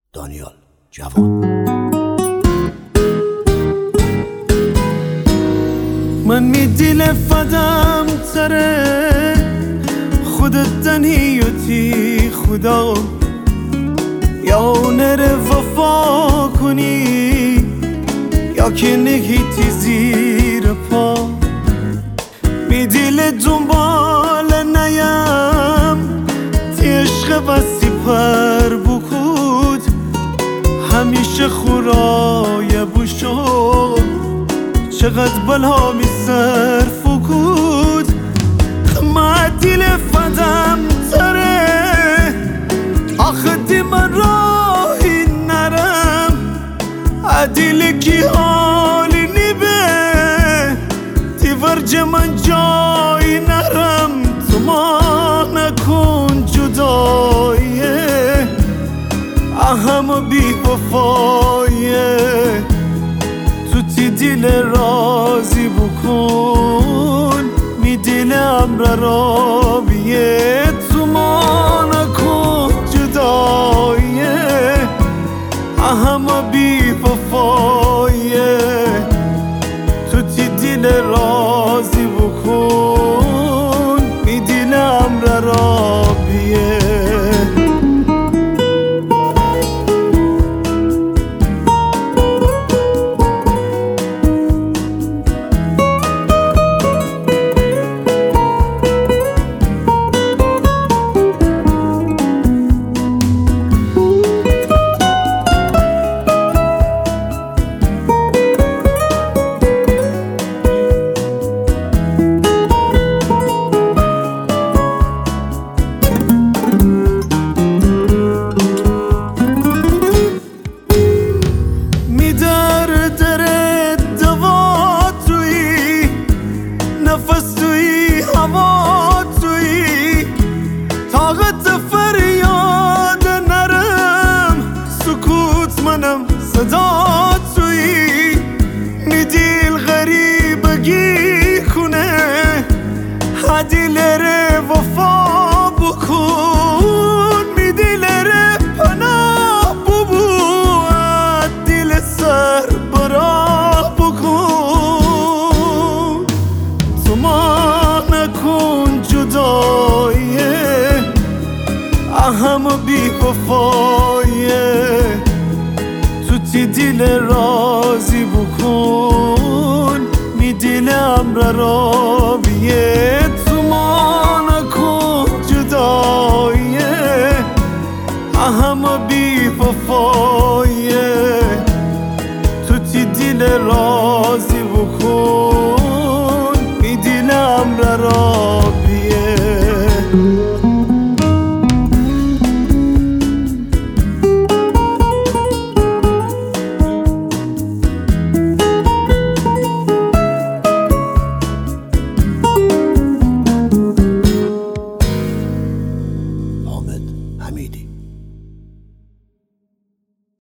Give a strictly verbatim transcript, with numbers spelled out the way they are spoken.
دانیال جواد. من می دل فدم تره خودت تنهیتی خدا، یا نره وفا کنی یا که نگیتی زیر پا. می دل دنبال نیم تی عشق بستی پر بکود، همیشه خورای بوشو چقدر بلا می سر فکود. ما دل فدم تره آخه دی من راهی نرم، عدیل کی حالی نیبه دی ورج من جایی نرم. تو ما نکن جدایه اهم بی وفایه، تو تی دل رازی بکن می دلم را بیه. تو ما نکن جدایه اهم بی وفایه، تو تی دل رازی بکن می دلم را بیه. نفس توی هوا توی طاقت فریاد نرم، سکوت منم صدا توی میدیل غریبگی کنه هدیل ره وفا بکن. میدیل ره پناه ببو دل سر برا بکن. تو ما نکن جدایه اهم بی وفایه، تو تی دل رازی بکن می دلم را بیه. تو ما نکن جدایه اهم بی وفایه، تو تی دل رازی